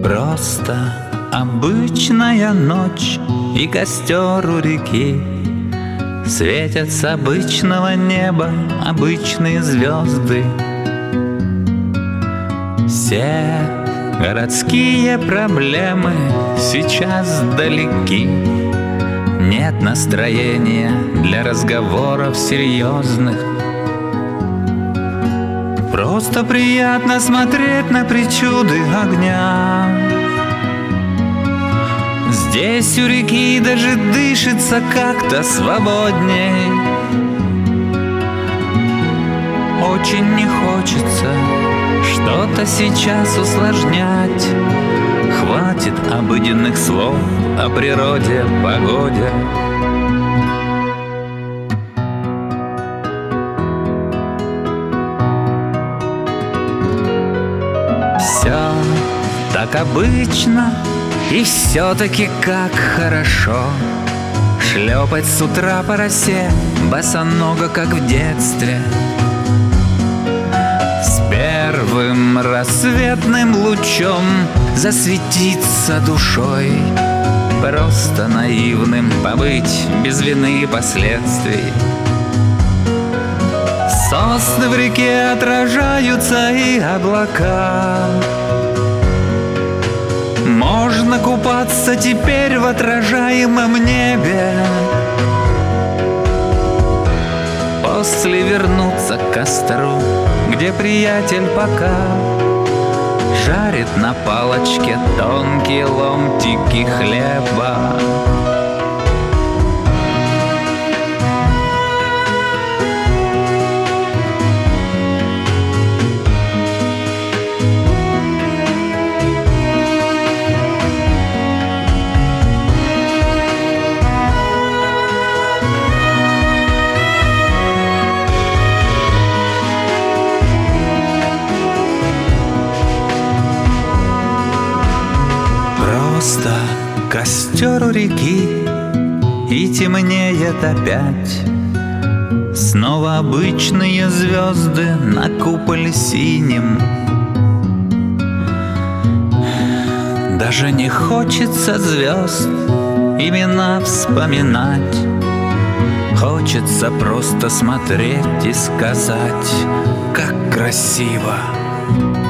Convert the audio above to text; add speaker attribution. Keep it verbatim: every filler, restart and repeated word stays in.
Speaker 1: Просто обычная ночь и костер у реки. Светят с обычного неба обычные звезды. Все городские проблемы сейчас далеки. Нет настроения для разговоров серьезных. Просто приятно смотреть на причуды огня. Здесь у реки даже дышится как-то свободней. Очень не хочется что-то сейчас усложнять. Хватит обыденных слов о природе, погоде. Все так обычно, и все-таки как хорошо шлепать с утра по росе босоного, как в детстве. С первым рассветным лучом засветиться душой. Просто наивным побыть без вины и последствий. Сосны в реке отражаются и облака. Можно купаться теперь в отражаемом небе. После вернуться к костру, где приятель пока жарит на палочке тонкие ломтики хлеба. Просто костер у реки, и темнеет опять. Снова обычные звезды на куполе синем. Даже не хочется звезд имена вспоминать. Хочется просто смотреть и сказать, как красиво.